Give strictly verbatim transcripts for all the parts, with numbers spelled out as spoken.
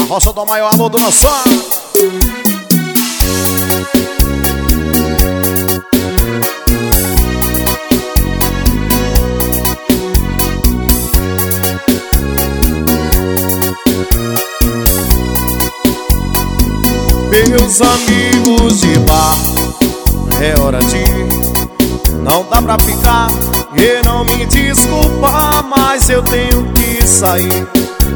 Roça do maior amor do nosso som. Meus amigos de bar, é hora de não dá pra ficar. E não me desculpa, mas eu tenho que sair.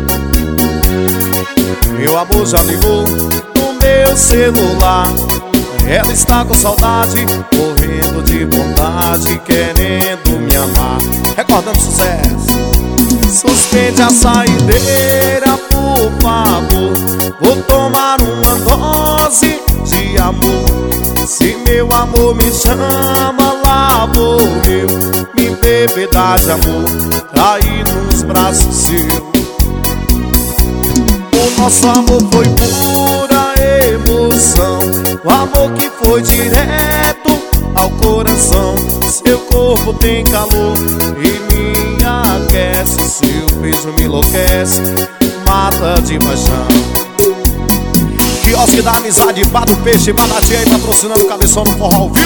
Meu amor já ligou no meu celular. Ela está com saudade, morrendo de vontade, querendo me amar. Recordando sucesso. Suspende a saideira, por favor. Vou tomar uma dose de amor. Se meu amor me chama, lá vou eu me embebedar de amor, cair nos braços seus. O nosso amor foi pura emoção, o amor que foi direto ao coração. Seu corpo tem calor e me aquece, seu beijo me enlouquece, mata de paixão. Quiosque da amizade, bar do peixe, batatinha aí patrocinando o Cabeção no forró, viu?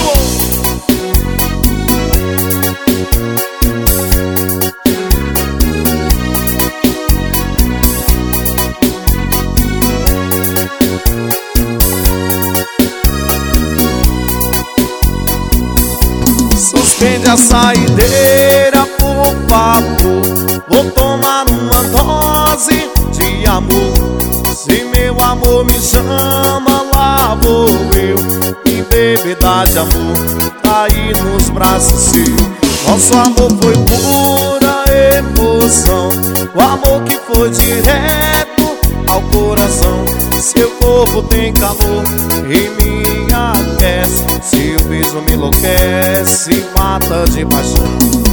Suspende a saideira, por favor. Vou tomar uma dose de amor. Se meu amor me chama, lá vou eu me embebedar de amor, cair nos braços seus. Nosso amor foi pura emoção, o amor que foi direto ao coração. Seu corpo tem calor e me aquece, seu beijo me enlouquece, mata de paixão.